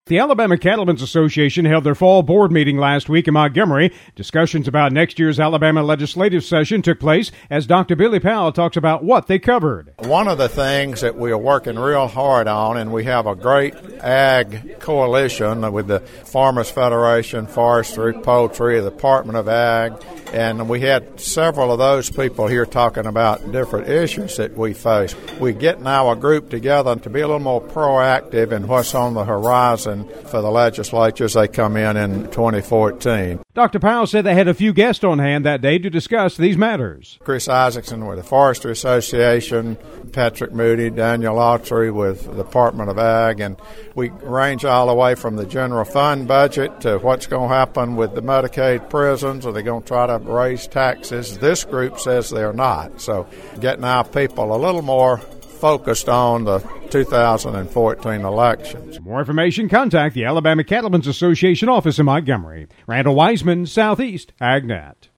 The Alabama Cattlemen's Association held their fall board meeting last week in Montgomery. Discussions about next year's Alabama legislative session took place as Dr. Billy Powell talks about what they covered. One of the things that we are working real hard on, and we have a great ag coalition with the Farmers Federation, Forestry, Poultry, the Department of Ag, and we had several of those people here talking about different issues that we face. We get now a group together to be a little more proactive in what's on the horizon for the legislature as they come in 2014. Dr. Powell said they had a few guests on hand that day to discuss these matters. Chris Isaacson with the Forestry Association, Patrick Moody, Daniel Autry with the Department of Ag, and we range all the way from the general fund budget to what's going to happen with the Medicaid prisons. Are they going to try to raise taxes? This group says they're not. So getting our people a little more focused on the 2014 elections. For more information, contact the Alabama Cattlemen's Association office in Montgomery. Randall Wiseman, Southeast AgNet.